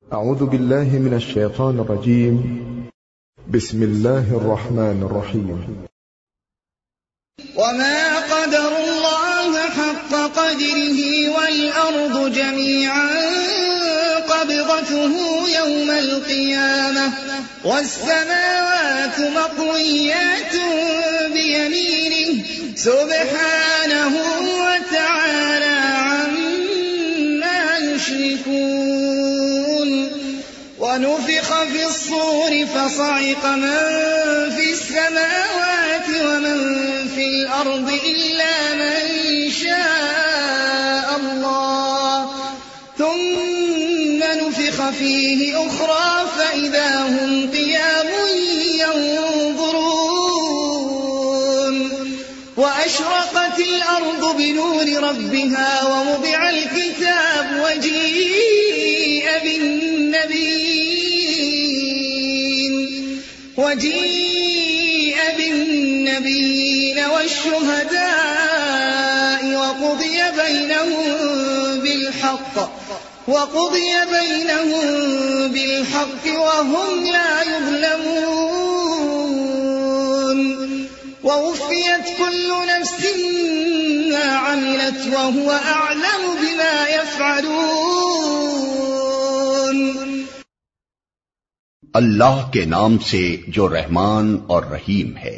أعوذ بالله من الشيطان الرجيم. بسم الله الرحمن الرحيم. وما قدر الله حق قدره والأرض جميعا قبضته يوم القيامة والسماوات مطويات بيمينه سبحانه وتعالى عما يشركون. ونفخ في الصور فصعق من في السماوات ومن في الأرض إلا من شاء الله ثم نفخ فيه أخرى فإذا هم قيام ينظرون. وأشرقت الأرض بنور ربها ووضع الكتاب وجيء بالنبيين والشهداء وقضي بينهم بالحق وهم لا يظلمون. ووفيت كل نفس ما عملت وهو أعلم بما يفعلون. اللہ کے نام سے جو رحمان اور رحیم ہے۔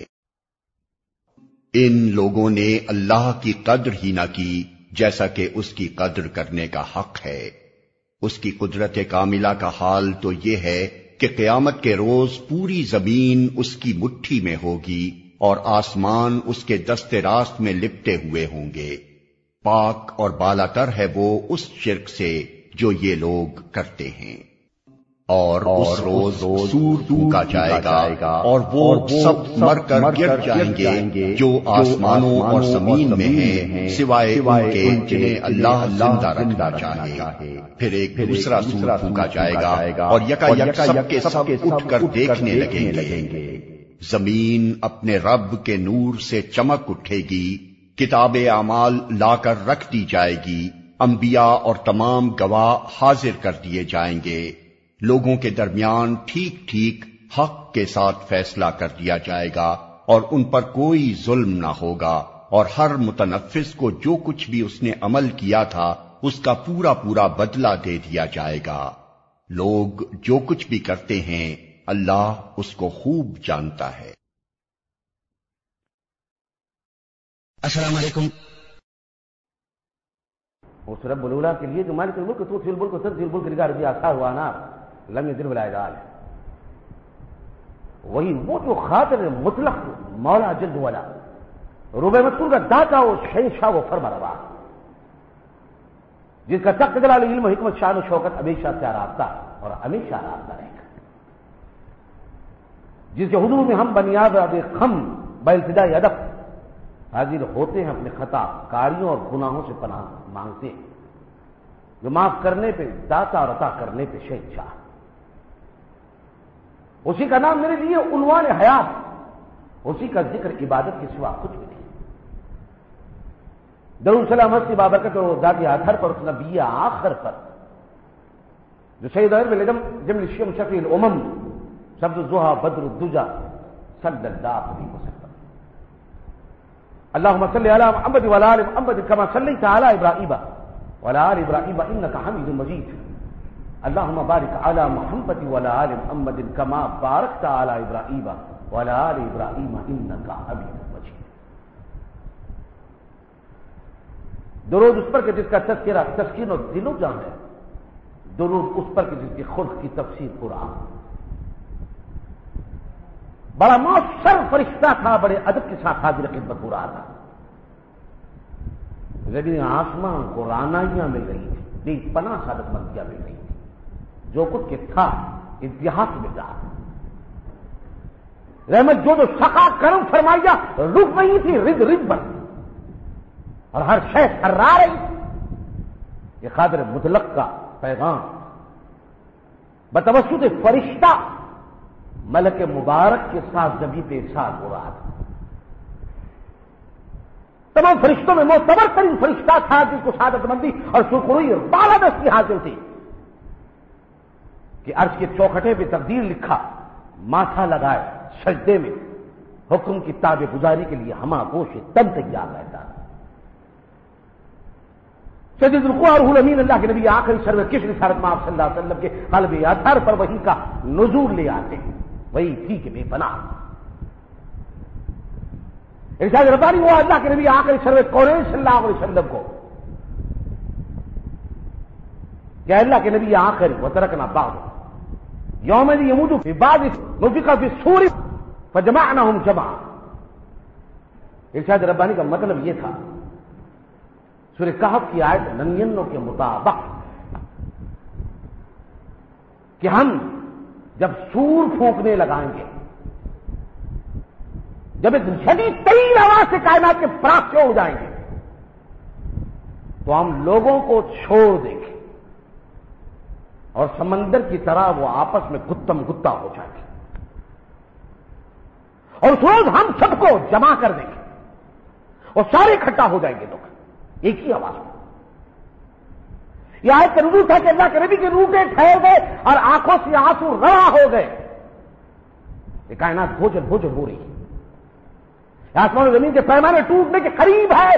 ان لوگوں نے اللہ کی قدر ہی نہ کی جیسا کہ اس کی قدر کرنے کا حق ہے۔ اس کی قدرت کاملہ کا حال تو یہ ہے کہ قیامت کے روز پوری زمین اس کی مٹھی میں ہوگی اور آسمان اس کے دست راست میں لپٹے ہوئے ہوں گے۔ پاک اور بالا تر ہے وہ اس شرک سے جو یہ لوگ کرتے ہیں۔ اور اس روز سور پھونکا جائے گا اور وہ سب مر کر گر جائیں گے جو آسمانوں اور زمین میں ہیں سوائے ان کے جنہیں اللہ زندہ رکھنا چاہے۔ پھر ایک دوسرا سور پھونکا جائے گا اور یکا یک سب کے سب اٹھ کر دیکھنے لگیں گے۔ زمین اپنے رب کے نور سے چمک اٹھے گی، کتاب اعمال لا کر رکھ دی جائے گی، انبیاء اور تمام گواہ حاضر کر دیے جائیں گے۔ لوگوں کے درمیان ٹھیک ٹھیک حق کے ساتھ فیصلہ کر دیا جائے گا اور ان پر کوئی ظلم نہ ہوگا، اور ہر متنفس کو جو کچھ بھی اس نے عمل کیا تھا اس کا پورا پورا بدلہ دے دیا جائے گا۔ لوگ جو کچھ بھی کرتے ہیں اللہ اس کو خوب جانتا ہے۔ السلام علیکم۔ اس رب الاولیٰ کے لیے جو مالک الملک تؤتی الملک وتنزع الملک لگا رضی آثار وانا لم يدر ولا يزال، وہی وہ جو خاطر مطلق مولا جل وعلا ربع مذکور کا داتا و شہنشاہ و فرما روا، جس کا تخت جلال علم و حکمت شان و شوکت ہمیشہ سے آراستہ اور ہمیشہ آراستہ رہے گا، جس کے حضور میں ہم بنیاد خم بالابتداء ادب حاضر ہوتے ہیں، اپنے خطا کاریوں اور گناہوں سے پناہ مانگتے ہیں، جو معاف کرنے پہ داتا اور عطا کرنے پہ شہنشاہ۔ اسی کا نام میرے لیے عنوان حیات، اسی کا ذکر عبادت کے سوا کچھ بھی نہیں۔ درود سلام ہستی بابرکت اور ذات اطہر پر، اس نبی آخر پر جو سید عرب جمل الشم شفیع الامم شبد الضحى بدر الدجى صلی اللہ علیہ وسلم۔ اللهم صل على محمد وعلى ال محمد كما صليت على ابراهيم وعلى ال ابراهيم انك حميد مجيد. اللهم بارك على محمد وعلى ال محمد كما باركت على ابراهيم وعلى ال ابراهيم انك حميد مجيد. درود اس پر کہ جس کا تذکرہ تسکین و دل و جان ہے، درود اس پر کہ جس کی خلق کی تفسیر قرآن۔ بڑا مؤثر فرشتہ تھا، بڑے ادب کے ساتھ حاضر خدمت ہو رہا تھا، زمین آسمان کو رانائیاں مل رہی تھی، بے پناہ سعادت مندیاں مل رہی تھی، جو کچھ کہ تھا انتہا سے مل رہا تھا۔ رحمت جو سخا کرم فرمائیا رک رہی تھی، رد رد بن، اور ہر شے تھرا رہی تھی۔ یہ قادر مطلق کا پیغام بتوسط فرشتہ ملک مبارک کے ساتھ زمین پہ ارسال ہو رہا تھا۔ تمام فرشتوں میں معتبر ترین فرشتہ تھا جس کو سعادت مندی اور سرخروئی اور بالادستی حاصل تھی، کہ عرش کے چوکھٹے پہ تقدیر لکھا، ماتھا لگائے سجدے میں، حکم کی تابع گزاری کے لیے ہما گوش تن تیار رہتا۔ سید القوا روح الامین اللہ کے نبی آخری سرور کس رسالت میں آپ صلی اللہ علیہ وسلم کے قلب اطہر پر وحی کا نزول لے آتے ہیں، وہی تھی کہ بے پناہ۔ ارشاد ربانی ہوا اللہ کے نبی آخری سرور کونین صلی اللہ علیہ وسلم کو کہ اللہ کے نبی آخر وترکنا بعض یوم یموت فی بعض نفخ فی الصور فجمعناهم جمعا۔ ارشاد ربانی کا مطلب یہ تھا سورہ کہف کی آیت 99 کے مطابق کہ ہم جب سور پھونکنے لگائیں گے، جب ایک شدید ترین آواز سے کائنات کے پراخ ہو جائیں گے، تو ہم لوگوں کو چھوڑ دیں گے اور سمندر کی طرح وہ آپس میں گتم گتا ہو جائیں گے، اور اس روز ہم سب کو جمع کر دیں گے اور سارے اکٹھا ہو جائیں گے لوگ ایک ہی آواز میں۔ یہ آیت کا نزول تھا کہ اللہ کے نبی کے روٹے ٹھہر گئے اور آنکھوں سے آنسو روا ہو گئے، یہ کائنات بھوجل بھوجل ہو رہی ہے، آسمان و زمین کے پیمانے ٹوٹنے کے قریب ہے۔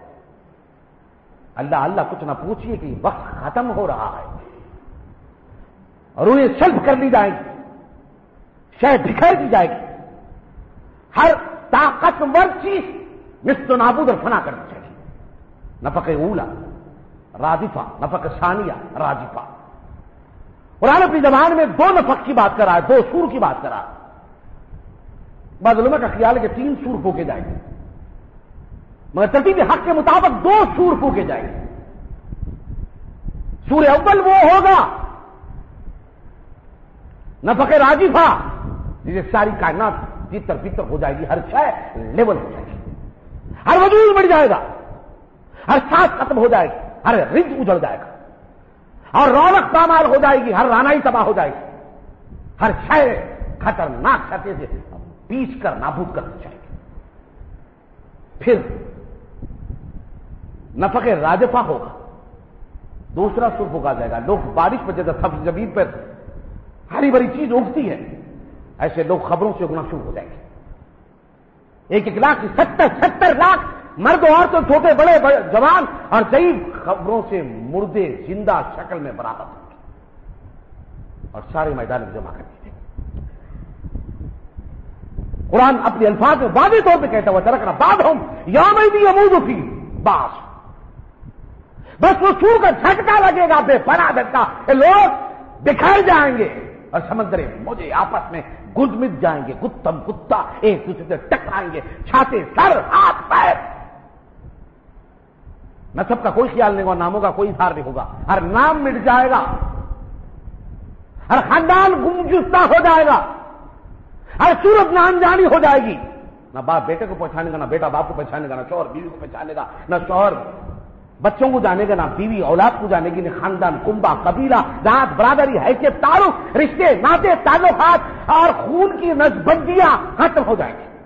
اللہ اللہ کچھ نہ پوچھیے کہ وقت ختم ہو رہا ہے، روحیں سلب کر لی جائیں گی، شے بکھر دی جائے گی، ہر طاقتور چیز نست و نابود اور فنا کر دی جائے گی۔ نفخ اولا رادفہ، نفخ ثانیہ راجفہ۔ قرآن اپنی زبان میں دو نفخ کی بات کر رہا ہے، دو سور کی بات کر رہا ہے۔ بعض علماء کا خیال ہے کہ 3 سور پھونکے جائیں گے، مگر ترتیب حق کے مطابق 2 سور پھونکے جائیں گے۔ سور اول وہ ہوگا نفخ راجفہ جسے ساری کائنات تیتر بیتر ہو جائے گی، ہر شے لیول ہو جائے گی، ہر وجود بڑھ جائے گا، ہر سانس ختم ہو جائے گی، ہر رزق اجڑ جائے گا، اور رونق پامال ہو جائے گی، ہر رانائی تباہ ہو جائے گی، ہر شے خطرناک خطے سے پیس کر نابود کر دی جائے گی۔ پھر نفخ راجفہ ہوگا، دوسرا سر پھونکا جائے گا۔ لوگ بارش پر جیسے سبز زمین پر ہری بھری چیز اگتی ہے، ایسے لوگ خبروں سے اگنا شروع ہو جائیں گے۔ 1 لاکھ 70 لاکھ مرد و عورتوں، چھوٹے بڑے جوان اور ضعیف خبروں سے مردے زندہ شکل میں برآمد ہوں گے اور سارے میدان میں جمع کر دیتے ہیں۔ قرآن اپنے الفاظ میں واضح طور پہ کہتا ہوا ترکنا بعضہم یومئذ یموج فی بعض، بس وہ سور کا جھٹکا لگے گا، بے پناہ جھٹکا، لوگ بکھر جائیں گے اور سمندریں موجیں آپس میں گد مد جائیں گے، گتم گتا ایک دوسرے سے ٹکرائیں گے، چھاتے سر ہاتھ پیر، نسب کا کوئی خیال نہیں ہوگا، ناموں کا کوئی اظہار نہیں ہوگا، ہر نام مٹ جائے گا، ہر خاندان گمجستہ ہو جائے گا، ہر صورت نام جانی ہو جائے گی، نہ باپ بیٹے کو پہچانے گا، نہ بیٹا باپ کو پہچانے گا، نہ شوہر بیوی کو پہچانے گا، نہ شوہر بچوں کو جانے گا، نہ بیوی اولاد کو جانے گی، نہ خاندان کنبہ قبیلہ ذات برادری حیثیت تعلق رشتے ناطے تعلقات اور خون کی نسبندیاں ختم ہو جائیں گی۔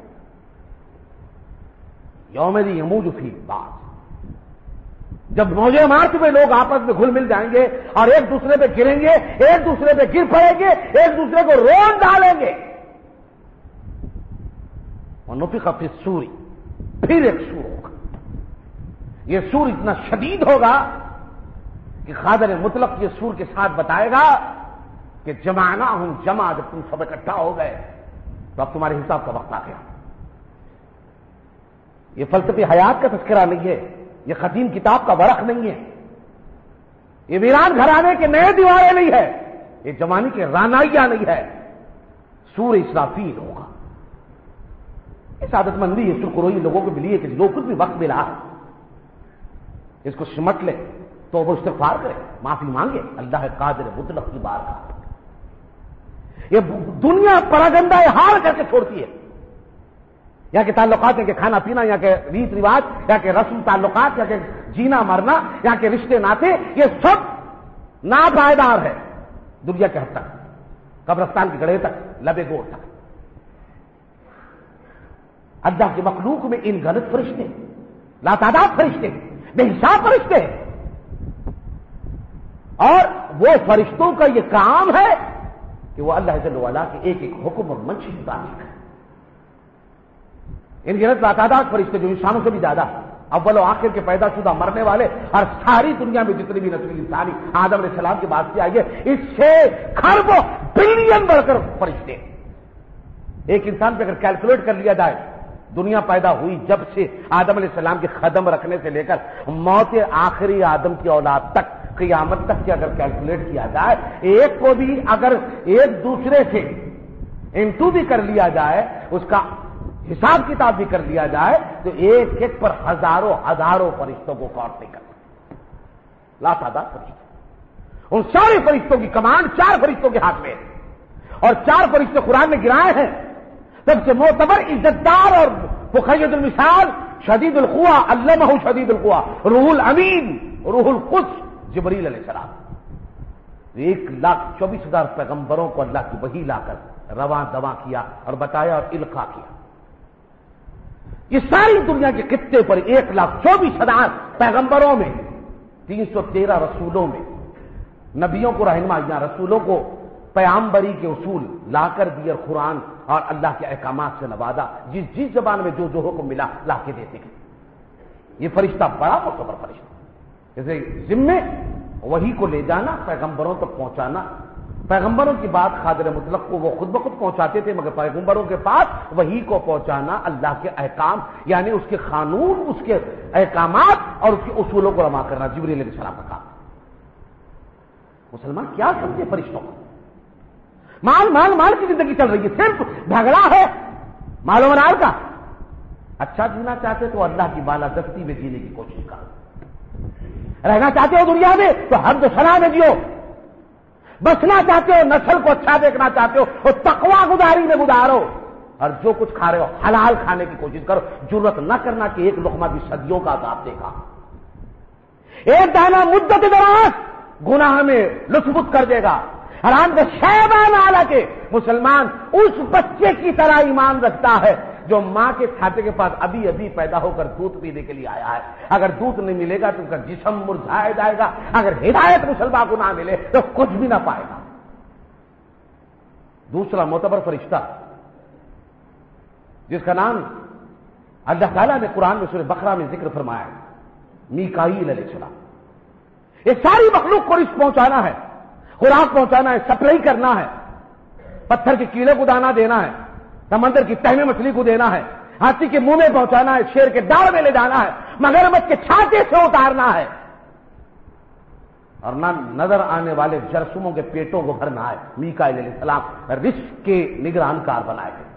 یومئذ یموج فی بعض، جب موجیں مارتے ہوئے لوگ آپس میں گھل مل جائیں گے اور ایک دوسرے پہ گریں گے، ایک دوسرے پہ گر پڑیں گے، ایک دوسرے کو رون ڈالیں گے۔ ونفخ فی الصور، پھر ایک سور ہوگا، یہ سور اتنا شدید ہوگا کہ خادر مطلق یہ سور کے ساتھ بتائے گا کہ جمعناہم جمع، جب تم سب اکٹھا ہو گئے تو اب تمہارے حساب کا وقت آ گیا۔ یہ فلسفی حیات کا تذکرہ نہیں ہے، یہ قدیم کتاب کا ورق نہیں ہے، یہ ویران گھرانے کے نئے دیواریں نہیں ہے، یہ جوانی کے رانائیاں نہیں ہے، سور اسرافیل ہوگا۔ اس عادت مندی اس سرخروئی لوگوں کو ملی ہے کہ جو کچھ بھی وقت ملا ہے اس کو سمٹ لے، تو وہ استغفار کرے، معافی مانگے اللہ قادر مطلق کی بارگاہ۔ یہ دنیا پراگندہ حال کر کے چھوڑتی ہے، یہاں کے تعلقات، یہاں کے کھانا پینا، یہاں کے ریت رواج، یہاں کے رسم تعلقات، یہاں کے جینا مرنا، یہاں کے رشتے ناطے، یہ سب ناپائیدار ہے دنیا کے حد تک، قبرستان کے گڑھے تک، لبے گوڑ تک۔ اللہ کی مخلوق میں ان غلط فرشتے، لاتعداد فرشتے، بے حساب فرشتے، اور وہ فرشتوں کا یہ کام ہے کہ وہ اللہ جل وعلا کے ایک ایک حکم اور منشی مطابق ہے. ان گنت لاتعداد فرشتے جو انسانوں سے بھی زیادہ اول و آخر کے پیدا شدہ مرنے والے اور ساری دنیا میں جتنی بھی نسل انسانی آدم علیہ السلام کے بعد سے آئی ہے اس سے کھربوں بلین بڑھ کر فرشتے. ایک انسان پہ اگر کیلکولیٹ کر لیا جائے دنیا پیدا ہوئی جب سے آدم علیہ السلام کے قدم رکھنے سے لے کر موت آخری آدم کی اولاد تک قیامت تک کے اگر کیلکولیٹ کیا جائے ایک کو بھی اگر ایک دوسرے سے انٹو بھی کر لیا جائے اس کا حساب کتاب بھی کر لیا جائے تو ایک ایک پر ہزاروں ہزاروں فرشتوں کو کاٹ نہیں کرتا. لاتعداد فرشتے. ان سارے فرشتوں کی کمانڈ 4 فرشتوں کے ہاتھ میں ہے اور 4 فرشتے قرآن میں گرائے ہیں. سب سے معتبر عزتدار اور مقید المثال شدید القوا علمہ شدید القوا روح الامین روح القدس جبریل علیہ السلام. 1,24,000 پیغمبروں کو اللہ کی وحی لا کر رواں دواں کیا اور بتایا اور القا کیا. یہ ساری دنیا کے خطے پر 1,24,000 پیغمبروں میں 313 رسولوں میں نبیوں کو رہنمائیاں رسولوں کو پیامبری کے اصول لا کر دیے اور قرآن اور اللہ کے احکامات سے نوازا. جس زبان میں جو حکم ملا لا کے دیتے گئے. یہ فرشتہ بڑا معتبر فرشتہ. جیسے ذمے وحی کو لے جانا پیغمبروں تک پہنچانا. پیغمبروں کی بات خادر مطلق کو وہ خود بخود پہنچاتے تھے مگر پیغمبروں کے پاس وحی کو پہنچانا اللہ کے احکام یعنی اس کے قانون اس کے احکامات اور اس کے اصولوں کو روا کرنا جبریل علیہ السلام کا کام. مسلمان کیا سمجھے فرشتوں کو؟ مال مال مال کی زندگی چل رہی ہے صرف جھگڑا ہے مال و منال کا. اچھا جینا چاہتے تو اللہ کی بالا دستی میں جینے کی کوشش کرو. رہنا چاہتے ہو دنیا میں تو حمد و ثنا میں جیو. بسنا چاہتے ہو نسل کو اچھا دیکھنا چاہتے ہو تو تقوی گزاری میں گزارو اور جو کچھ کھا رہے ہو حلال کھانے کی کوشش کرو. ضرورت نہ کرنا کہ ایک لقمہ بھی صدیوں کا عذاب دے گا. ایک دانہ مدت دراز گناہ میں لطف کر دے گا. حرام کا شیبان آلہ کے مسلمان اس بچے کی طرح ایمان رکھتا ہے جو ماں کے کھاتے کے پاس ابھی ابھی پیدا ہو کر دودھ پینے کے لیے آیا ہے. اگر دودھ نہیں ملے گا تو اس کا جسم مرجھایا جائے گا. اگر ہدایت مسلمان کو نہ ملے تو کچھ بھی نہ پائے گا. دوسرا معتبر فرشتہ جس کا نام اللہ تعالیٰ نے قرآن میں سورہ بقرہ میں ذکر فرمایا ہے میکائیل علیہ السلام. یہ ساری مخلوق کو رزق پہنچانا ہے خوراک پہنچانا ہے سپلائی کرنا ہے. پتھر کے کیڑے کو دانا دینا ہے سمندر کی تہ میں مچھلی کو دینا ہے ہاتھی کے منہ میں پہنچانا ہے شیر کے داڑ میں لے جانا ہے مگرمچھ کے چھاتے سے اتارنا ہے اور نہ نظر آنے والے جرثوموں کے پیٹوں کو بھرنا ہے. میکائیل علیہ السلام رزق کے نگران کار بنائے گئے.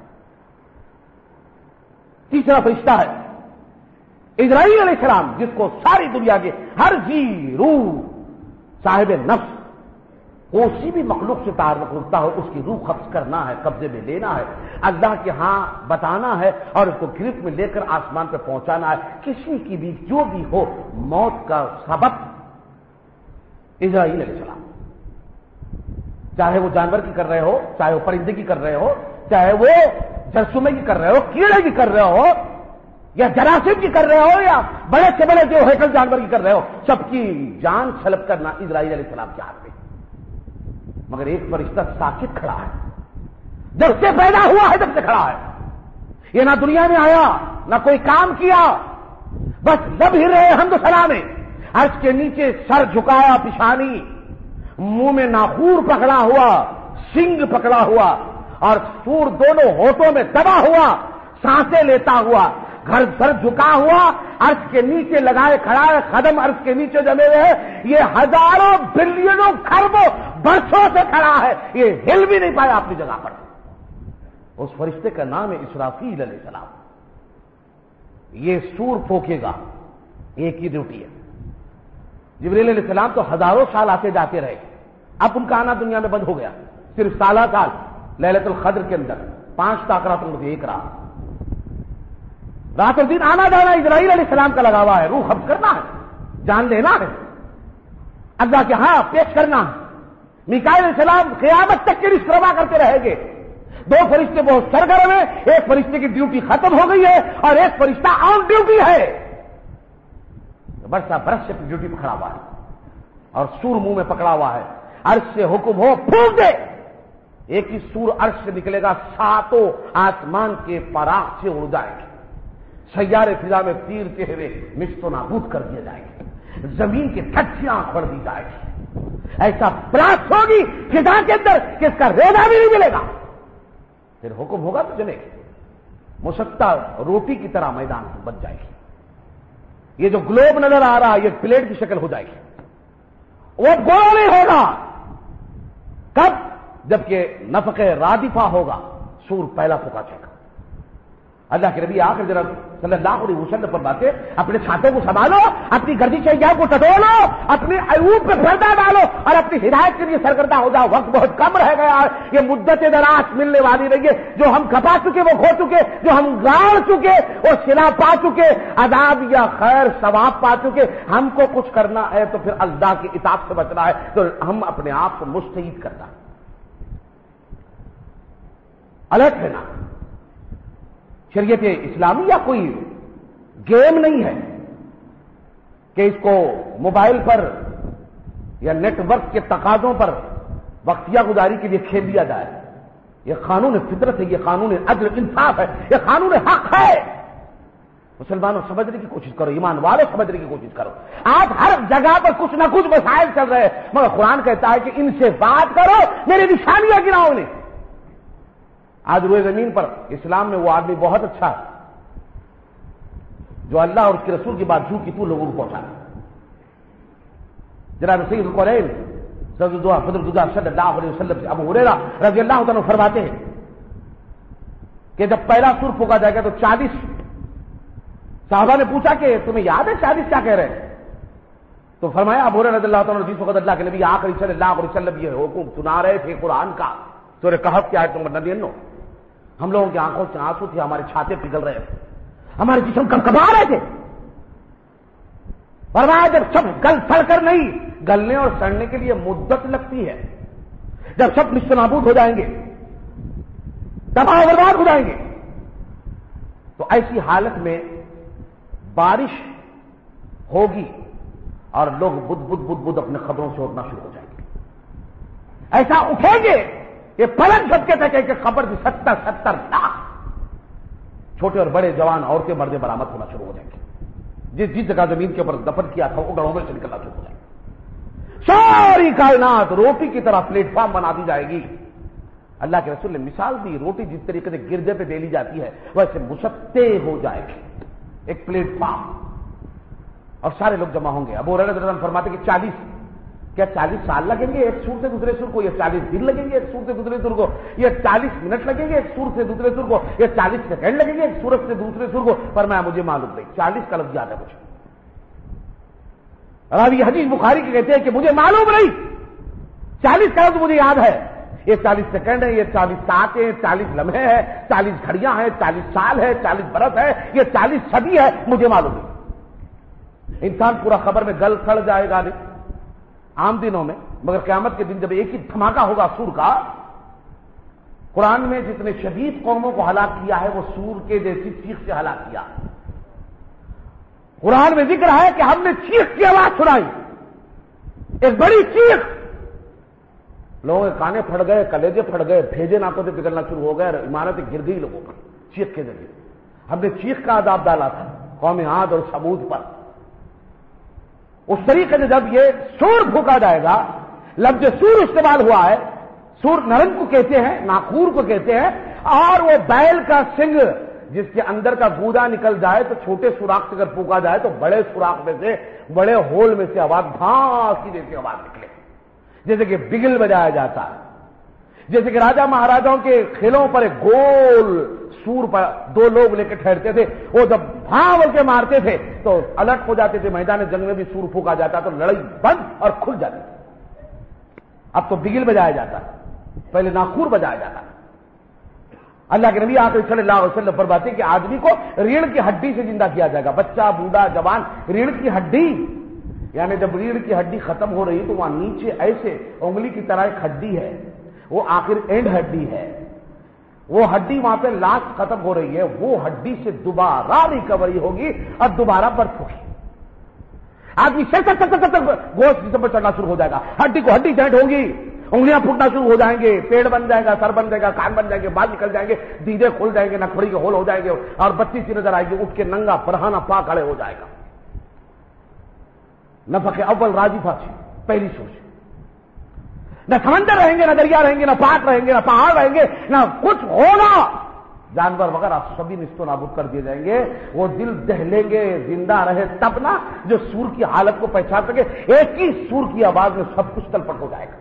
تیسرا فرشتہ ہے اسرائیل علیہ السلام جس کو ساری دنیا کے ہر جی روح صاحب نفس کوئی بھی مخلوق سے تعلق رکھتا ہو اس کی روح قبض کرنا ہے قبضے میں لینا ہے اللہ کے ہاں بتانا ہے اور اس کو گرفت میں لے کر آسمان پہ پہنچانا ہے. کسی کی بھی جو بھی ہو موت کا سبب اسرائیل علیہ السلام. چاہے وہ جانور کی کر رہے ہو چاہے وہ پرندے کی کر رہے ہو چاہے وہ جرثومے کی کر رہے ہو کیڑے کی کر رہے ہو یا جراثیم کی کر رہے ہو یا بڑے سے بڑے جو ہیکل جانور کی کر رہے ہو سب کی جان چھلب کرنا اسرائیل علیہ السلام کے ہاتھ میں. مگر ایک فرشتہ ساکت کھڑا ہے جب سے پیدا ہوا ہے جب سے کھڑا ہے. یہ نہ دنیا میں آیا نہ کوئی کام کیا بس لب ہل رہے حمد و ثنا میں. عرش کے نیچے سر جھکایا پیشانی منہ میں ناخور پکڑا ہوا سنگ پکڑا ہوا اور سور دونوں ہونٹوں میں دبا ہوا سانسیں لیتا ہوا گھر سر جھکا ہوا عرش کے نیچے لگائے کھڑا ہے قدم عرش کے نیچے جمے ہوئے ہیں. یہ ہزاروں بلینوں کھربوں برسوں سے کھڑا ہے یہ ہل بھی نہیں پایا اپنی جگہ پر. اس فرشتے کا نام ہے اسرافیل علیہ السلام. یہ سور پھونکے گا ایک ہی ڈیوٹی ہے. جبریل علیہ السلام تو ہزاروں سال آتے جاتے رہے اب ان کا آنا دنیا میں بند ہو گیا. صرف سالہ سال لیلۃ القدر کے اندر 5 تاکرات میں ایک رات اور دن آنا جانا اسرائیل علیہ السلام کا لگا ہوا ہے. روح قبض کرنا ہے جان لینا ہے اللہ کے ہاں پیش کرنا ہے. میکائیل علیہ السلام قیامت تک کے رزق روا کرتے رہیں گے. 2 فرشتے بہت سرگرم ہیں. ایک فرشتے کی ڈیوٹی ختم ہو گئی ہے اور ایک فرشتہ آن ڈیوٹی ہے برسا برس سے ڈیوٹی پہ کھڑا ہوا ہے. اور سور منہ میں پکڑا ہوا ہے، عرش سے حکم ہو پھونک دے، ایک ہی سور عرش سے نکلے گا، ساتوں آسمان کے پراغ سے اڑ جائے گی، سیارے فضا میں تیرتے ہوئے نشت و نابود کر دیے جائیں گے، زمین کی دھجیاں کھڑ دی جائے گی، ایسا بلاسٹ ہوگی فضا کے اندر کہ اس کا ریزہ بھی نہیں ملے گا، پھر حکم ہوگا تو جلے گی، مسطح روٹی کی طرح میدان بن جائے گی، یہ جو گلوب نظر آ رہا ہے یہ پلیٹ کی شکل ہو جائے گی، وہ گولا نہیں ہوگا، کب؟ جبکہ نفخ رادفہ ہوگا، سور پہلا پھونکا جائے گا۔ اللہ کے نبی آخر جناب صلی اللہ علیہ وسلم پر باتیں، اپنے چھاتوں کو سنبھالو، اپنی گردی شیاؤں کو ٹٹولو، اپنے عیوب پہ پردہ ڈالو اور اپنی ہدایت کے لیے سرگردہ ہو جاؤ، وقت بہت کم رہ گیا، یہ مدت دراز ملنے والی رہی ہے، جو ہم کھپا چکے وہ کھو چکے، جو ہم گاڑ چکے وہ صلہ پا چکے، عذاب یا خیر ثواب پا چکے، ہم کو کچھ کرنا ہے تو پھر اللہ کی اطاعت سے بچنا ہے، تو ہم اپنے آپ کو مستعید کرنا ہے، الرٹ رہنا۔ شریعت اسلامیہ کوئی گیم نہیں ہے کہ اس کو موبائل پر یا نیٹ ورک کے تقاضوں پر وقتیہ گزاری کے لیے کھیل دیا جائے، یہ قانون فطرت ہے، یہ قانون عدل انصاف ہے، یہ قانون حق ہے۔ مسلمانوں سمجھنے کی کوشش کرو، ایمان والوں سمجھنے کی کوشش کرو۔ آج ہر جگہ پر کچھ نہ کچھ مسائل چل رہے ہیں، مگر قرآن کہتا ہے کہ ان سے بات کرو، میری نشانیاں گراؤ انہیں۔ آج روئے زمین پر اسلام میں وہ آدمی بہت اچھا ہے جو اللہ اور اس کے رسول کی بات جو کی تو لوگوں کو پہنچا جناب سید القرین صلی اللہ علیہ وسلم سے ابو ہریرہ رضی اللہ عنہ فرماتے ہیں کہ جب پہلا سور پھونکا جائے گا تو 40 صحابہ نے پوچھا کہ تمہیں یاد ہے 40 کیا کہہ رہے ہیں؟ تو فرمایا ابو ہریرہ رضی اللہ عنہ جس وقت اللہ کے نبی آخری صلی اللہ علیہ وسلم یہ حکم سنا رہے تھے قرآن کا، سورہ کہف کی آیت نمبر 99، ہم لوگوں کی آنکھوں سے آنسو تھے، ہمارے چھاتے پگھل رہے تھے، ہمارے جسم کبکبا رہے تھے۔ فرمایا جب سب گل سڑ کر نہیں، گلنے اور سڑنے کے لیے مدت لگتی ہے، جب سب نشت نابود ہو جائیں گے، تباہ و برباد ہو جائیں گے، تو ایسی حالت میں بارش ہوگی اور لوگ بدھ بدھ بدھ بدھ اپنے قبروں سے اٹھنا شروع ہو جائیں گے، ایسا اٹھیں گے یہ پلک جھٹکے تھے کہ خبر کی 70 لاکھ چھوٹے اور بڑے جوان عورتیں مردے برآمد ہونا شروع ہو جائیں گے، جس جگہ زمین کے اوپر دفن کیا تھا وہ گڑوں میں سے نکلنا شروع ہو جائے گا، ساری کائنات روٹی کی طرح پلیٹ فارم بنا دی جائے گی۔ اللہ کے رسول نے مثال دی، روٹی جس طریقے سے گردے پہ ڈیلی جاتی ہے ویسے مسطح ہو جائے گی ایک پلیٹ فارم، اور سارے لوگ جمع ہوں گے۔ ابو ہریرہ رضی اللہ عنہ فرماتے کہ 40 سال لگیں گے ایک سور سے دوسرے سور کو، یہ 40 دن لگیں گے ایک سور سے دوسرے سور کو، یہ 40 منٹ لگیں گے ایک سور سے دوسرے سور کو، یہ 40 سیکنڈ لگیں گے ایک سورج سے دوسرے سور کو۔ فرمایا مجھے معلوم نہیں، 40 کا لفظ یاد ہے مجھے، راوی حدیث بخاری کے کہتے ہیں کہ مجھے معلوم نہیں، 40 کا لفظ مجھے یاد ہے، یہ 40 سیکنڈ ہے، یہ 40 ساعتیں ہیں، 40 لمحے ہیں، 40 گھڑیاں ہیں، 40 سال ہے، 40 برس ہے، یہ 40 صدی ہے، مجھے معلوم نہیں۔ انسان پورا خبر میں گل سڑ جائے گا نہیں عام دنوں میں، مگر قیامت کے دن جب ایک ہی دھماکہ ہوگا سور کا، قرآن میں جتنے شدید قوموں کو ہلاک کیا ہے وہ سور کے جیسی چیخ سے ہلاک کیا۔ قرآن میں ذکر ہے کہ ہم نے چیخ کی آواز سنائی، ایک بڑی چیخ، لوگوں کے کانے پھٹ گئے، کلیجے پھٹ گئے، بھیجے ناکوں سے پگھلنا شروع ہو گئے، عمارتیں گر گئی لوگوں پر چیخ کے ذریعے۔ ہم نے چیخ کا عذاب ڈالا تھا قوم عاد اور ثمود پر۔ اس طریقے سے جب یہ سور پھونکا جائے گا، لفظ سور استعمال ہوا ہے، سور نرنگ کو کہتے ہیں، ناخور کو کہتے ہیں، اور وہ بیل کا سنگ جس کے اندر کا گودا نکل جائے تو چھوٹے سوراخ سے اگر پھونکا جائے تو بڑے سوراخ میں سے، بڑے ہول میں سے آواز بھانس کی جیسی آواز نکلے، جیسے کہ بگل بجایا جاتا ہے، جیسے کہ راجا مہاراجاؤں کے کھیلوں پر ایک گول سور پر 2 لوگ لے کے ٹھہرتے تھے، وہ جب بھاؤ کے مارتے تھے تو الٹ ہو جاتے تھے، میدان جنگ میں بھی سور پھونکا جاتا تو لڑائی بند اور کھل جاتی تھی۔ اب تو بگل بجایا جاتا ہے، پہلے ناخور بجایا جاتا ہے۔ اللہ کے نبی آقا صلی اللہ علیہ وسلم فرماتے ہیں کہ آدمی کو ریڑھ کی ہڈی سے زندہ کیا جائے گا، بچہ بوڑھا جوان، ریڑھ کی ہڈی، یعنی جب ریڑھ کی ہڈی ختم ہو رہی ہے تو وہاں نیچے ایسے انگلی کی طرح ایک ہڈی ہے، وہ آخر اینڈ ہڈی ہے، وہ ہڈی وہاں پہ لاسٹ ختم ہو رہی ہے، وہ ہڈی سے دوبارہ ریکوری ہوگی اور دوبارہ برف ہوگی۔ آدمی گوشت جسم پر چڑھنا شروع ہو جائے گا، ہڈی کو ہڈی جوائنٹ ہوگی، انگلیاں پھوٹنا شروع ہو جائیں گے، پیڑ بن جائے گا، سر بن جائے گا، کان بن جائیں گے، بال نکل جائیں گے، دیدے کھل جائیں گے، نکھڑی کے ہول ہو جائیں گے، اور بچی سی نظر آئے گی، اٹھ کے ننگا برہانہ پا کھڑے ہو جائے گا۔ نفخ اول راجفہ تھی، پہلی سوچ۔ نہ سمندر رہیں گے، نہ دریا رہیں گے، نہ پہاڑ رہیں گے، نہ پہاڑ رہیں گے، نہ کچھ ہوگا، جانور وغیرہ سبھی نست و نابود کر دیے جائیں گے۔ وہ دل دہلیں گے، زندہ رہے تب نہ، جو سور کی حالت کو پہچان سکے، ایک ہی سور کی آواز میں سب کچھ تلپٹ ہو جائے گا۔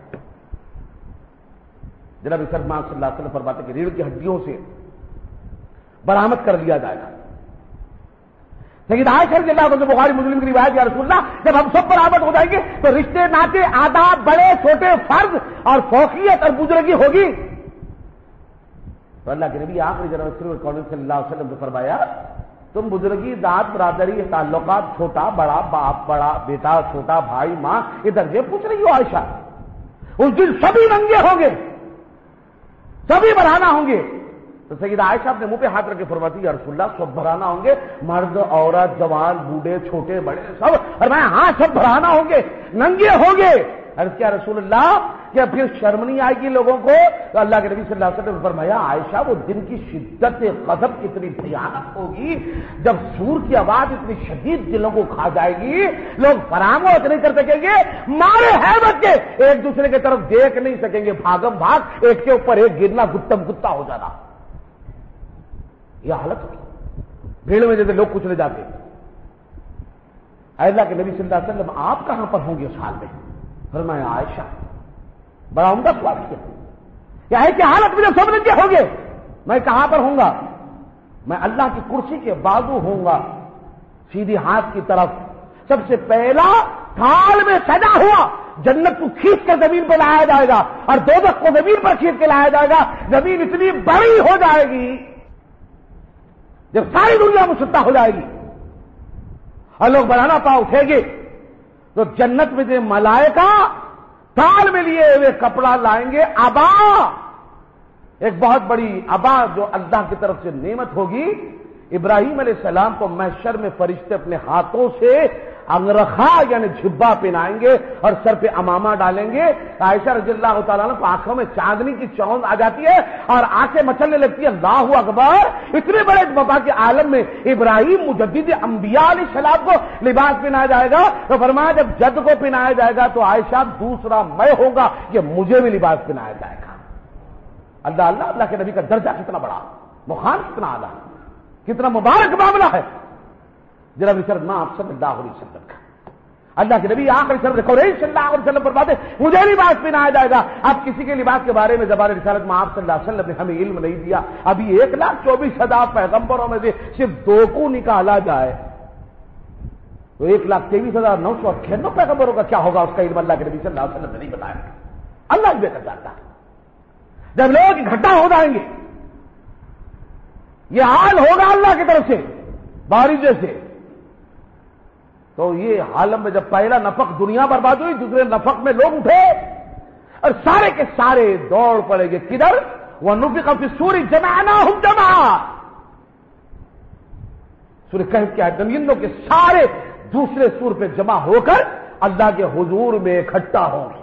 جناب سلمان صلی اللہ علیہ وسلم فرماتے کہ ریڑھ کی ہڈیوں سے برآمد کر لیا جائے گا۔ لیکن عائشہ رضی اللہ عنہ بخاری مسلم کی روایت، یا رسول اللہ جب ہم سب برآمد ہو جائیں گے تو رشتے ناطے آداب بڑے چھوٹے فرض اور فوقیت اور بزرگی ہوگی۔ تو اللہ کے نبی آخری جناب صلی اللہ علیہ وسلم نے فرمایا تم بزرگی، ذات، برادری، تعلقات، چھوٹا بڑا، باپ بڑا، بیٹا چھوٹا، بھائی ماں، یہ درجے پوچھ رہی ہو عائشہ؟ اس دن سبھی ننگے ہوں گے، سبھی برہنہ ہوں گے۔ تو سیدہ عائشہ اپنے منہ پہ ہاتھ رکھ کے فرماتی یا رسول اللہ سب برہنہ ہوں گے، مرد عورت جوان بوڑھے چھوٹے بڑے سب؟ اور میں ہاں سب برہنہ ہوں گے، ننگے ہوں گے۔ عرض کیا رسول اللہ کیا پھر شرم نہیں آئے گی لوگوں کو؟ تو اللہ کے نبی صلی اللہ علیہ وسلم نے فرمایا عائشہ وہ دن کی شدت غضب کتنی بھیانک ہوگی جب سور کی آواز اتنی شدید دلوں کو کھا جائے گی، لوگ فراموش نہیں کر سکیں گے، مارے ہیبت کے ایک دوسرے کی طرف دیکھ نہیں سکیں گے، بھاگم بھاگ ایک کے اوپر ایک گرنا، گتم گتا ہو جانا۔ یہ حالت ہوگی بھیڑ میں جیسے لوگ کچلے جاتے۔ اللہ کے نبی صلی اللہ علیہ وسلم آپ کہاں پر ہوں گے اس حال میں؟ فرمایا عائشہ، بڑا عمدہ سوال کیا، کیا ہے کہ حالت میں جب سب ننگے ہوں گے میں کہاں پر ہوں گا؟ میں اللہ کی کرسی کے بازو ہوں گا، سیدھی ہاتھ کی طرف سب سے پہلا تھال میں سجا ہوا جنت کو کھینچ کر زمین پر لایا جائے گا اور دوزخ کو زمین پر کھینچ کے لایا جائے گا۔ زمین اتنی بڑی ہو جائے گی جب ساری دنیا مسطح ہو جائے گی اور لوگ بڑھانا پا اٹھیں گے تو جنت میں جو ملائکہ تال میں لیے ہوئے کپڑا لائیں گے، ابا، ایک بہت بڑی ابا جو اللہ کی طرف سے نعمت ہوگی۔ ابراہیم علیہ السلام کو محشر میں فرشتے اپنے ہاتھوں سے انگرخا یعنی جھبا پہنائیں گے اور سر پہ امامہ ڈالیں گے۔ عائشہ رضی اللہ تعالیٰ عنہ کو آنکھوں میں چاندنی کی چوند آ جاتی ہے اور آنکھیں مچلنے لگتی ہے، اللہ اکبر! اتنے بڑے وبا کے عالم میں ابراہیم مجدد انبیاء علیہ السلام کو لباس پہنایا جائے گا تو فرمایا جب جد کو پہنایا جائے گا تو عائشہ دوسرا میں ہوگا کہ مجھے بھی لباس پہنایا جائے گا۔ اللہ اللہ اللہ کے نبی کا درجہ کتنا بڑا، مقام کتنا اعلیٰ، کتنا مبارک معاملہ ہے جناب آپ صلی اللہ علیہ وسلم کا۔ اللہ کے نبی آخری صلی اللہ علیہ وسلم پر باتیں مجھے لباس پہنایا جائے گا۔ اب کسی کے لباس کے بارے میں زبان رسالت میں آپ صلی اللہ علیہ وسلم نے ہمیں علم نہیں دیا۔ ابھی 1,24,000 پیغمبروں میں سے صرف 2 کو نکالا جائے تو 1,23,998 پیغمبروں کا کیا ہوگا، اس کا علم اللہ کے نبی صلی اللہ علیہ وسلم نے نہیں بتایا۔ اللہ ہی بہتر جانتا ہے۔ جب لوگ اکٹھا ہو جائیں گے یہ حال ہوگا اللہ کی طرف سے بارش جیسے، تو یہ عالم میں جب پہلا نفق دنیا برباد ہوئی، دوسرے نفق میں لوگ اٹھے اور سارے کے سارے دوڑ پڑے گے کدھر؟ وَنُفِخَ فِي الصُّورِ جَمَعْنَاهُمْ جَمْعًا۔ سورہ کہف کے زمینوں کے سارے دوسرے سور پہ جمع ہو کر اللہ کے حضور میں اکٹھا ہوں گے۔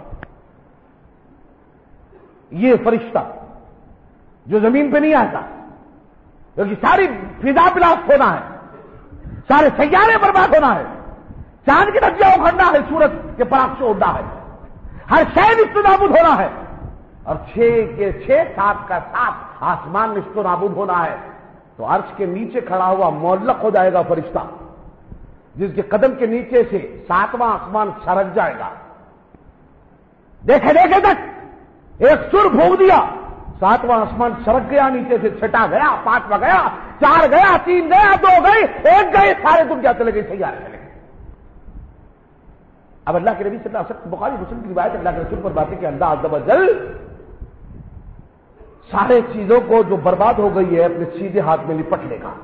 یہ فرشتہ جو زمین پہ نہیں آتا کیونکہ ساری فضا بلاست ہونا ہے، سارے سیارے برباد ہونا ہے، چاند کی دھجیاں اکھڑنا ہے، سورج کے پراگ سے اڑنا ہے، ہر شے نست و نابود ہونا ہے، اور 6 کے 6 7 کا 7 آسمان نست و نابود ہونا ہے۔ تو عرش کے نیچے کھڑا ہوا معلق ہو جائے گا فرشتہ، جس کے قدم کے نیچے سے 7واں آسمان سرک جائے گا۔ دیکھے دیکھے تک ایک سر پھونک دیا، 7واں آسمان سرک گیا، نیچے سے 6 گیا، 5واں گیا، 4 گیا، 3 گیا، 2 گئے، 1 گئے، سارے دنیا چلے گئے، سیارے چلے گئے۔ اب اللہ کے نبی صلی اللہ علیہ وسلم بخاری مسلم کی روایت اللہ کے رسول پر باتیں کہ اللہ عز و جل سارے چیزوں کو جو برباد ہو گئی ہے اپنے سیدھے ہاتھ میں لپٹ لے گا،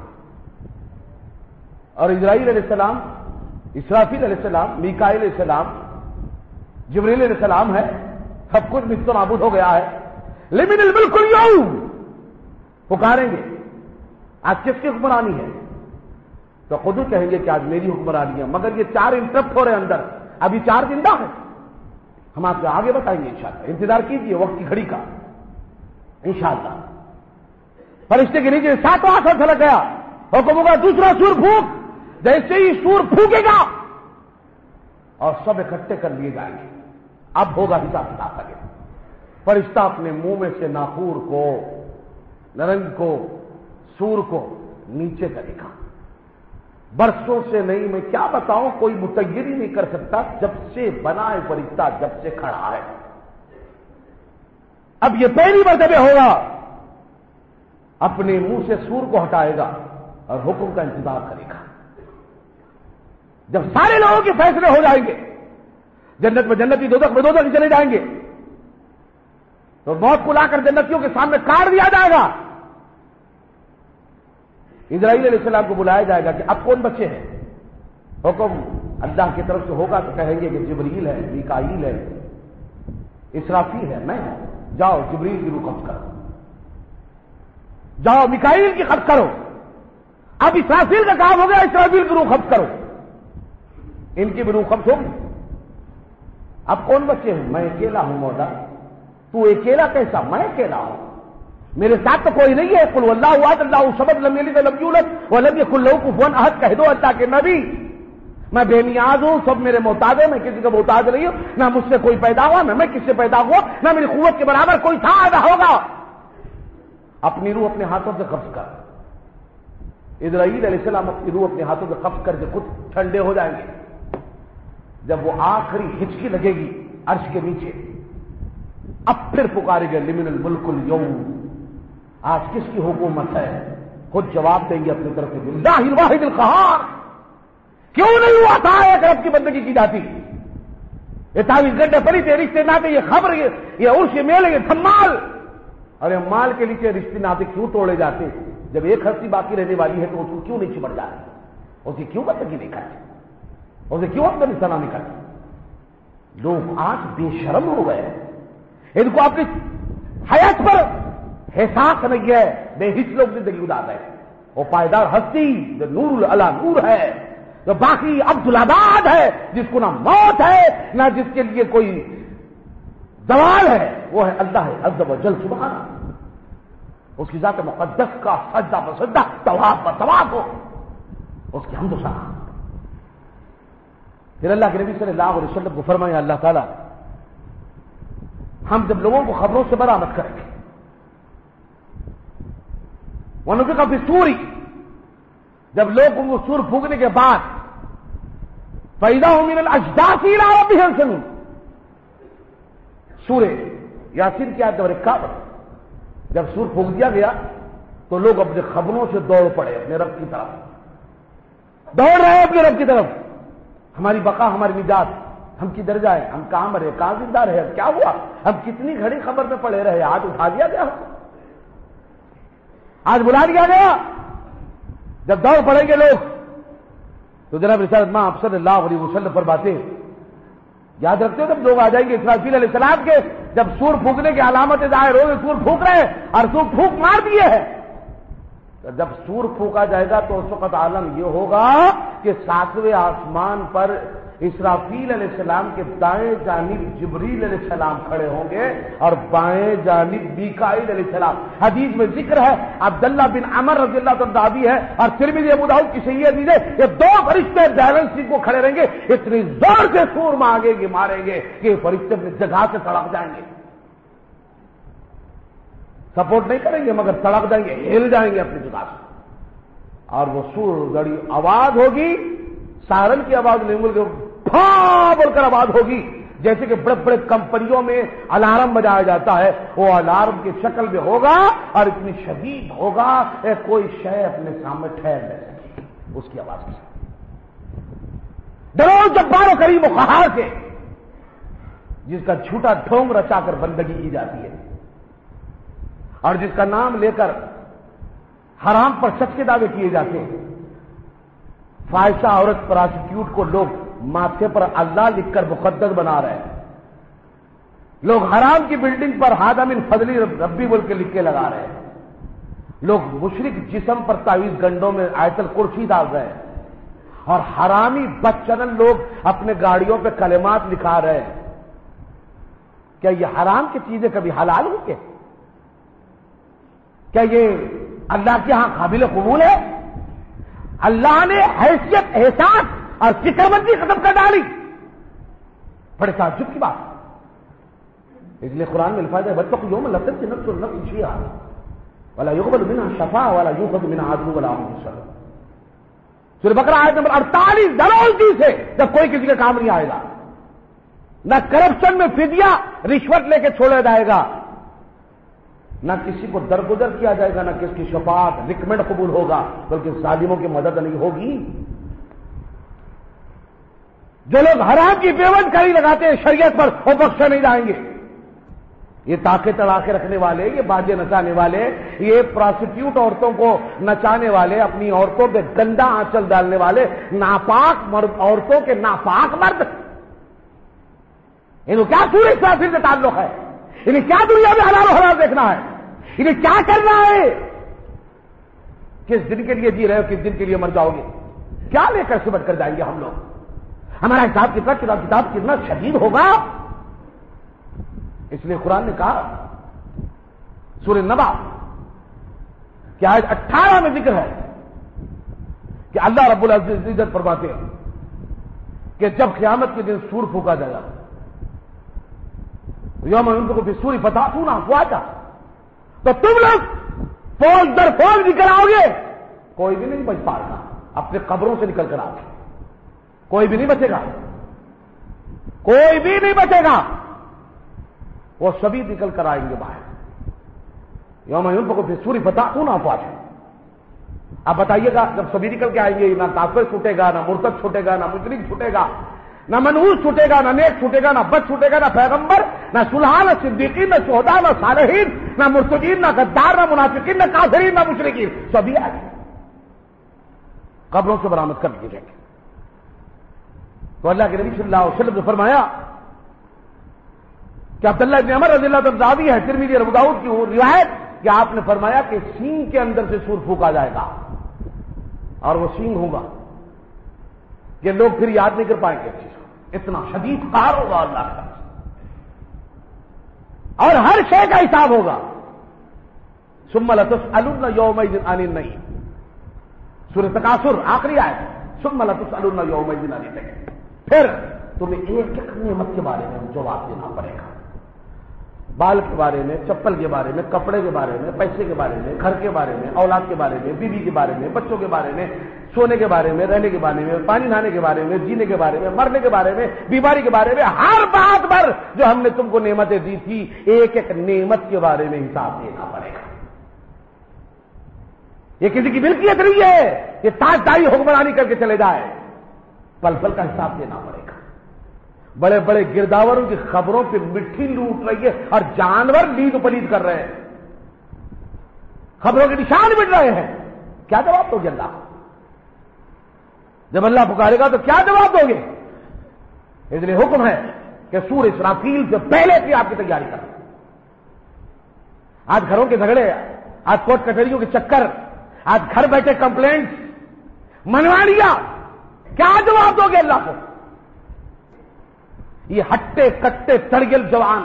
اور اسرائیل علیہ السلام، اسرافیل علیہ السلام، میکائیل علیہ السلام، جبریل علیہ السلام ہے، سب کچھ نست و نابود ہو گیا ہے۔ لمن الملک اليوم پکاریں گے، آج کس کی حکمرانی ہے؟ تو خود ہی کہیں گے کہ آج میری حکمرانی ہے، مگر یہ 4 انٹرپٹ ہو رہے ہیں اندر، ابھی 4 زندہ ہیں. ہم آپ کو آگے بتائیں گے انشاءاللہ. انتظار کیجیے وقت کی گھڑی کا انشاءاللہ. فرشتے کے نیچے 7واں آسمان چھلک گیا، حکم ہوگا دوسرا سور پھونک. جیسے ہی سور پھونکے گا اور سب اکٹھے کر لیے جائیں گے. اب ہوگا حساب کتاب لگے. فرشتہ اپنے منہ میں سے ناخور کو، نرنگ کو، سور کو نیچے کرے گا. برسوں سے نہیں، میں کیا بتاؤں، کوئی متغیر ہی نہیں کر سکتا جب سے بنا ہے فرشتہ، جب سے کھڑا ہے. اب یہ پہلی مرتبہ ہوگا. اپنے منہ سے سور کو ہٹائے گا اور حکم کا انتظار کرے گا. جب سارے لوگوں کے فیصلے ہو جائیں گے، جنت میں جنتی، دوزخ میں دوزخ چلے جائیں گے، تو موت کو لا کر جنتیوں کے سامنے کاٹ دیا جائے گا. اسرائیل علیہ السلام کو بلایا جائے گا کہ اب کون بچے ہیں. حکم اللہ کی طرف سے ہوگا تو کہیں گے کہ جبریل ہے، میکائیل ہے، اسرافیل ہے، میں ہوں. جاؤ جبریل کی روح قبض کرو، جاؤ میکائیل کی قبض کرو. اب اسرافیل کا کام ہو گیا، اسرافیل کی روح قبض کرو. ان کی بھی روح قبض ہوگی. اب کون بچے ہیں؟ میں اکیلا ہوں مولا. تو اکیلا کیسا؟ میں اکیلا ہوں، میرے ساتھ تو کوئی نہیں ہے. قل واللہ احد اللہ الصمد لم یلد ولم یولد ولم یکن له کفوا احد. کہہ دو اللہ کے نبی میں بے نیاز ہوں، سب میرے محتاج ہیں، میں کسی کا محتاج نہیں ہوں. نہ مجھ سے کوئی پیدا ہوا، نہ میں کس سے پیدا ہوا، نہ میری قوت کے برابر کوئی تھا نہ ہوگا. اپنی روح اپنے ہاتھوں سے قبض کر. اسرائیل علیہ السلام اپنی روح اپنے ہاتھوں سے قبض کر کے خود ٹھنڈے ہو جائیں گے. جب وہ آخری ہچکی لگے گی عرش کے نیچے، اب پھر پکارے گے لمن الملک اليوم، آج کس کی حکومت ہے؟ خود جواب دیں گے اپنی طرف سے للہ الواحد القہار. کیوں نہیں ہوا تھا ایک رب کی بندگی کی جاتی؟ یہ 24 گھنٹے پڑی تھے رشتے ناطے، یہ خبر، یہ عرش، یہ میلے، یہ دھمال. اور یہ مال کے لیے رشتے ناطے کیوں توڑے جاتے؟ جب ایک ہستی باقی رہنے والی ہے تو اس کو کیوں نہیں چمٹ جاتی؟ اسے کیوں بندگی نہیں کرتی؟ اسے کیوں اپنا نشانہ نہیں کرتی؟ لوگ آج بے شرم ہو گئے. ان کو اپنی حیات پر احساس نہیں ہے، بے حس لوگ زندگی گزار رہے ہیں. وہ پائیدار ہستی جو نور علی نور ہے، جو باقی عبدالآباد ہے، جس کو نہ موت ہے نہ جس کے لیے کوئی زوال ہے، وہ ہے اللہ عز و جل سبحانہ. اس کی ذات مقدس کا سجدہ پر سجدہ، طواف پر طواف ہو، اس کی حمد و ثنا. پھر اللہ کے نبی صلی اللہ علیہ وسلم کو فرمایا اللہ تعالیٰ، ہم جب لوگوں کو خبروں سے برآمد کریں گے، وَنُفِخَ فِي الصُّورِ، جب لوگ وہ سور پھونکنے کے بعد فَإِذَا هُمْ مِنَ الْأَجْدَاثِ إِلَىٰ رَبِّهِمْ يَنسِلُونَ، سورہ یاسین کی آیت نمبر 51. جب سور پھونک دیا گیا تو لوگ اپنے خبروں سے دوڑ پڑے اپنے رب کی طرف، دوڑ رہے ہیں اپنے رب کی طرف. ہماری بقا، ہماری نجات، ہم کدھر جائیں، ہم کہاں مرے، کہاں زندہ رہے، کیا ہوا، ہم کتنی گھڑی خبر میں پڑے رہے، آج اٹھا دیا گیا، آج بلا دیا گیا. جب دوڑ پڑیں گے لوگ تو جناب رسالت ماں آپ صلی اللہ علیہ وسلم پر باتیں یاد رکھتے ہو. جب لوگ آ جائیں گے اسرافیل علیہ السلام کے، جب سور پھونکنے کی علامتیں ظاہر ہو گئی، سور پھونک رہے ہیں اور سور پھونک مار دیے ہیں، جب سور پھونکا جائے گا تو اس وقت عالم یہ ہوگا کہ 7ویں آسمان پر اسرافیل علیہ السلام کے دائیں جانب جبریل علیہ السلام کھڑے ہوں گے اور بائیں جانب میکائیل علیہ السلام. حدیث میں ذکر ہے، عبداللہ بن عمر رضی اللہ عنہ راوی ہے اور ترمذی ابو داؤد کی صحیح حدیث ہے، یہ 2 فرشتے بیلنس کو کھڑے رہیں گے، اتنی زور سے سور ماریں گے کہ فرشتے اپنی جگہ سے سڑک جائیں گے. سپورٹ نہیں کریں گے مگر سڑک جائیں گے، ہل جائیں گے اپنی جگہ سے. اور وہ سور گڑی آواز ہوگی، سائرن کی آواز نہیں بول کے پھا بول کر آواز ہوگی، جیسے کہ بڑے بڑے کمپنیوں میں الارم بجایا جاتا ہے، وہ الارم کی شکل میں ہوگا اور اتنی شدید ہوگا کہ کوئی شے اپنے سامنے ٹھہر نہیں سکے اس کی آواز کے ساتھ. ڈرو جبار و کریم و قہار سے، جس کا جھوٹا ڈھونگ رچا کر بندگی کی جاتی ہے اور جس کا نام لے کر حرام پر سچے دعوے کیے جاتے ہیں. فاحشہ عورت پراسیکیوٹ کو لوگ ماتھے پر اللہ لکھ کر مقدس بنا رہے ہیں. لوگ حرام کی بلڈنگ پر ہادہ من فضلی ربی بول کے لکھ کے لگا رہے ہیں. لوگ مشرک جسم پر تعویذ گنڈوں میں آیت الکرسی ڈال رہے ہیں. اور حرامی بدچلن لوگ اپنے گاڑیوں پہ کلمات لکھا رہے ہیں. کیا یہ حرام کی چیزیں کبھی حلال ہوئی کیا؟ کیا یہ اللہ کے ہاں قابل قبول ہے؟ اللہ نے حیثیت، احساس اور فکر مندی ختم کر ڈالی. بڑے تعجب کی بات. اس لیے قرآن میں الفاظ ہے واتقوا یوما لا تجزی نفس عن نفس شیئا ولا يقبل منها شفاعة ولا يؤخذ منها عدل ولا هم ينصرون. سورہ بقرہ آیت نمبر 48. ڈرو سے جب کوئی کسی کا کام نہیں آئے گا، نہ کرپشن میں فدیہ رشوت لے کے چھوڑا جائے گا، نہ کسی کو درگزر کیا جائے گا، نہ کسی کی شفاعت ریکمنڈ قبول ہوگا، بلکہ ظالموں کی مدد نہیں ہوگی. جو لوگ حرام کی پیوند کاری لگاتے ہیں شریعت پر، وہ بخشے نہیں جائیں گے. یہ تاکے تڑاکے رکھنے والے، یہ باجے نچانے والے، یہ پراسٹیوٹ عورتوں کو نچانے والے، اپنی عورتوں پہ گندا آنچل ڈالنے والے ناپاک مرد، عورتوں کے ناپاک مرد، انہیں کیا سورہ اسرافیل سے تعلق ہے؟ انہیں کیا دنیا میں حلال و حرام دیکھنا ہے؟ انہیں کیا کرنا ہے؟ کس دن کے لیے جی رہے ہو، کس دن کے لیے مر جاؤ گے؟ کیا لے کر سمٹ کر جائیں گے ہم لوگ؟ ہمارا حساب کتاب کتنا شدید ہوگا. اس لیے قرآن نے کہا سورہ نبا کہ آیت 18 میں ذکر ہے کہ اللہ رب العزت فرماتے ہیں کہ جب قیامت کے دن سور پھونکا جائے گا، یوم ينفخ فی الصور فتأتون افواجا، تو تم لوگ فوج در فوج نکل آؤ گے، کوئی بھی نہیں بچ پائے گا. اپنے قبروں سے نکل کر آؤ گے، کوئی بھی نہیں بچے گا، کوئی بھی نہیں بچے گا. وہ سبھی نکل کر آئیں گے باہر. یوم ينفخ فی الصور فتأتون افواجا. اب بتائیے گا جب سبھی نکل کے آئیں گے، نہ کافر چھوٹے گا، نہ مرتد چھوٹے گا، نہ مشرک چھوٹے گا، نہ منحوس چھوٹے گا، نہ نیک چھوٹے گا، نہ بد چھوٹے گا، نہ پیغمبر، نہ صلحاء، نہ صدیقین، نہ شہداء، نہ صالحین، نہ مرتدین، نہ غدار، نہ منافقین، نہ کافرین، نہ مشرکین. سبھی آئیں گے، قبروں سے برآمد کر دیے جائیں گے. تو اللہ کے نبی صلی اللہ علیہ وسلم نے فرمایا کہ عبداللہ ابن عمر رضی اللہ عنہ راوی ہے ترمذی اور ابو داؤد کی وہ روایت کہ آپ نے فرمایا کہ سینگ کے اندر سے سور پھونکا جائے گا، اور وہ سینگ ہوگا کہ لوگ پھر یاد نہیں کر پائیں گے. اتنا شدید قہر ہوگا اللہ کا، اور ہر شے کا حساب ہوگا. ثم لتسألن یومئذ عن النعیم، سورہ تکاثر آخری آیت. ثم لتسألن یومئذ عن النعیم، پھر تمہیں ایک ایک نعمت کے بارے میں جواب دینا پڑے گا. بال کے بارے میں، چپل کے بارے میں، کپڑے کے بارے میں، پیسے کے بارے میں، گھر کے بارے میں، اولاد کے بارے میں، بیوی کے بارے میں، بچوں کے بارے میں، سونے کے بارے میں، رہنے کے بارے میں، پانی نہانے کے بارے میں، جینے کے بارے میں، مرنے کے بارے میں، بیماری کے بارے میں، ہر بات پر جو ہم نے تم کو نعمتیں دی تھی، ایک ایک نعمت کے بارے میں حساب دینا پڑے گا. یہ کسی کی ملکیت نہیں ہے کہ تاجداری حکمرانی کر کے چلے جائے، پل پل کا حساب دینا پڑے گا. بڑے بڑے گرداوروں کی خبروں پہ مٹھی لوٹ رہی ہے اور جانور لید و پلید کر رہے ہیں، خبروں کے نشان مٹ رہے ہیں. کیا جواب دو گے اللہ؟ جب اللہ پکارے گا تو کیا جواب دو گے؟ اس لیے حکم ہے کہ سورہ اسرافیل سے پہلے بھی آپ کی تیاری کریں. آج گھروں کے جھگڑے، آج کورٹ کچہریوں کے چکر، آج گھر بیٹھے کمپلینٹ منوا لیا، کیا جواب دو گے اللہ کو؟ یہ ہٹے کٹے تڑگل جوان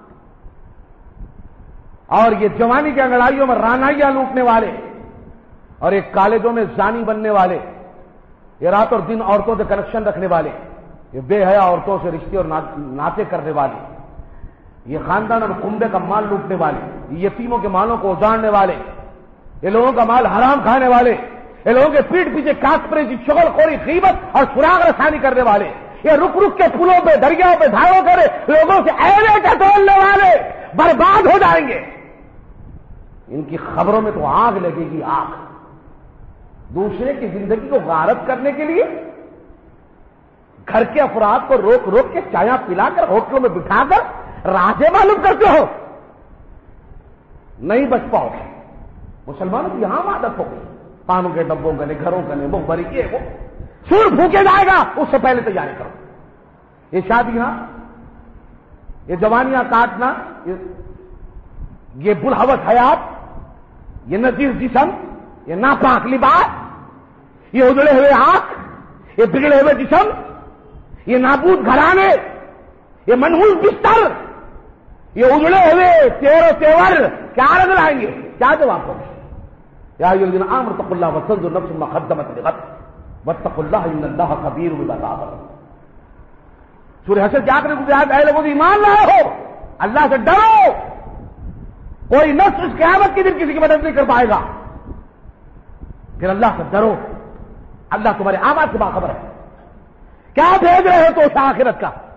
اور یہ جوانی کی انگڑائیوں میں رانائیاں لوٹنے والے اور ایک کالجوں میں زانی بننے والے، یہ رات اور دن عورتوں سے کنیکشن رکھنے والے، یہ بے حیا عورتوں سے رشتے اور ناطے کرنے والے، یہ خاندان اور کنبے کا مال لوٹنے والے، یہ یتیموں کے مالوں کو اجاڑنے والے، یہ لوگوں کا مال حرام کھانے والے، یہ لوگوں کے پیٹ پیچھے کاسپریزی، چغل خوری، غیبت اور سراغ رسانی کرنے والے، یہ رک رک کے پلوں پہ، دریاؤں پہ دھاڑوں کرے لوگوں سے ایوے ٹٹولنے والے برباد ہو جائیں گے. ان کی خبروں میں تو آگ لگے گی، آگ. دوسرے کی زندگی کو غارت کرنے کے لیے گھر کے افراد کو روک روک کے چایاں پلا کر ہوٹلوں میں بٹھا کر رازے معلوم کرتے ہو، نہیں بچ پاؤ گے. مسلمانوں کی عام عادت ہو گئی، پانوں کے ڈبوں گنے، گھروں گنے، منہ بھری یہ وہ سور پھونکے جائے گا، اس سے پہلے تیاری کرو. یہ شادیاں، یہ جوانیاں کاٹنا، یہ بلحوث حیات، یہ نجیس جسم، یہ ناپاک لباس، یہ اجڑے ہوئے آنکھ، یہ بگڑے ہوئے جسم، یہ نابود گھرانے، یہ منحوس بستر، یہ اجڑے ہوئے تیر و تیور کیا رنگ لائیں گے؟ کیا جواب دو؟ یا ایھا الذین آمنوا اتقوا اللہ ولتنظر نفس ما قدمت لغد واتقوا اللہ ان اللہ خبیر بما تعملون۔ سورہ حشر کے آخری میں اے لوگوں ایمان لائے ہو، اللہ سے ڈرو، کوئی نفس اس قیامت کے دن کسی کی مدد نہیں کر پائے گا، پھر اللہ سے ڈرو، اللہ تمہارے اعمال سے باخبر ہے، کیا بھیج رہے ہو تو آخرت کا؟